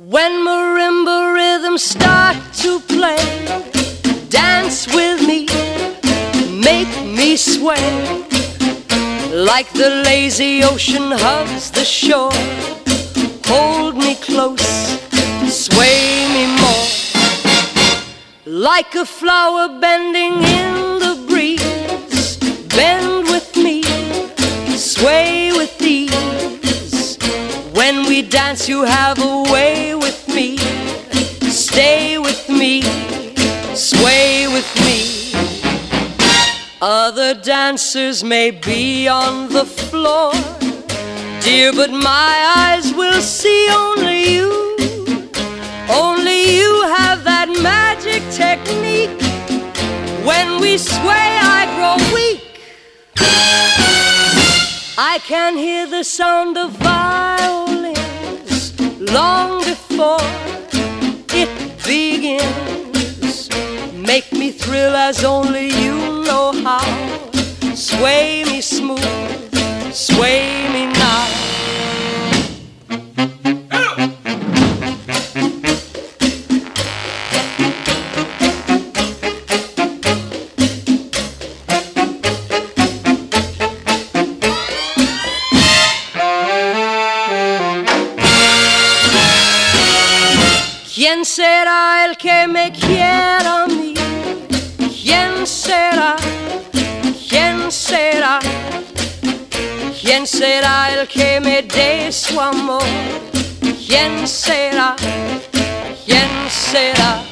When marimba rhythms start to play, dance with me, make me sway. Like the lazy ocean hugs the shore, hold me close, sway me more. Like a flower bending in the breeze, bend with me, sway with ease. When we dance you have a way with me, stay with me, sway with me. Other dancers may be on the floor, dear, but my eyes will see only you. Only you have that magic technique. When we sway I grow weak. I can hear the sound of violins long before it begins. Make me thrill as only you know how. Sway me smooth, sway me now. ¿Quién será el que me quiera a mí? ¿Quién será? ¿Quién será? ¿Quién será el que me dé su amor? ¿Quién será? ¿Quién será?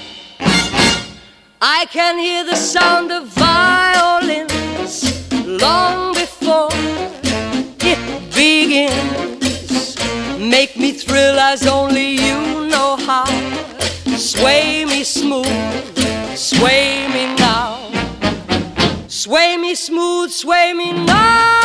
I can hear the sound of violins long before it begins. Make me thrill as only you know how. Sway me smooth, sway me now. Sway me smooth, sway me now.